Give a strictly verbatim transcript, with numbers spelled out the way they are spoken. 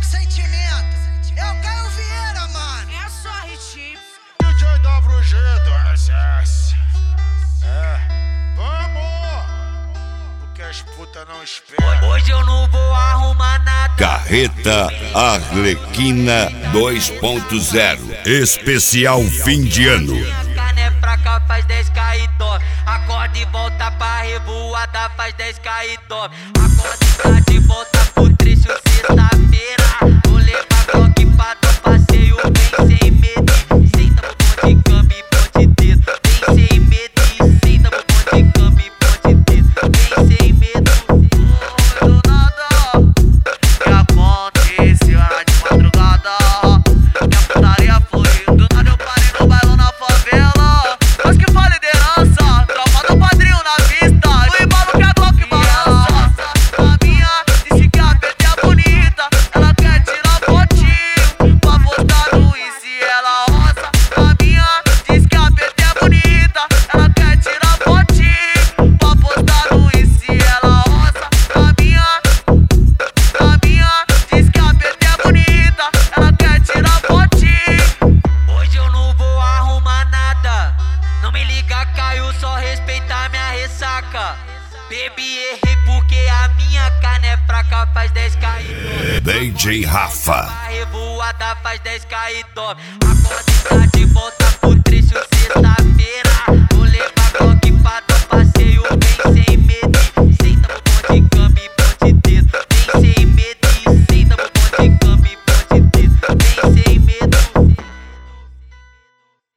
com sentimento. É o Caio Vieira, mano. É só hit. D J W G do S S. É, vamos! Porque as putas não esperam. Hoje eu não vou arrumar nada. Carreta Arlequina dois ponto zero. Especial fim de ano. Cané pra cá faz dez K e dorme. Acorda e volta pra revoada, faz dez K e dorme. Acorda e tá de volta pro trecho sexta-feira. Vou levar Glock pra dar passeio, vem sem medo. Senta no bonde de câmbio e ponte dedo. Vem sem medo, senta no bonde de câmbio e ponte dedo. Vem sem medo. Oh, do nada. Que aconteceu era de madrugada. Que a putaria foi do nada, eu parei no bailão na favela. Mas que foi liderança, tropa do padrinho na vista. O embalo que a Glock balança. A minha disse que a P T é bonita. Ela quer tirar fotinho pra postar no Insta e ela roça. A minha diz que a P T é bonita. Ela quer tirar fotinho pra postar no Insta e ela roça. A minha, a minha diz que a P T é bonita. Ela quer tirar fotinho. Hoje eu não vou arrumar nada. Não me liga, Caio, só respeitar minha ressaca. Baby, errei porque a minha carne é fraca, faz dez K e dorme. D J Rafa. A revoada faz dez K e dorme. Acorda e tá de volta pro trecho sexta-feira.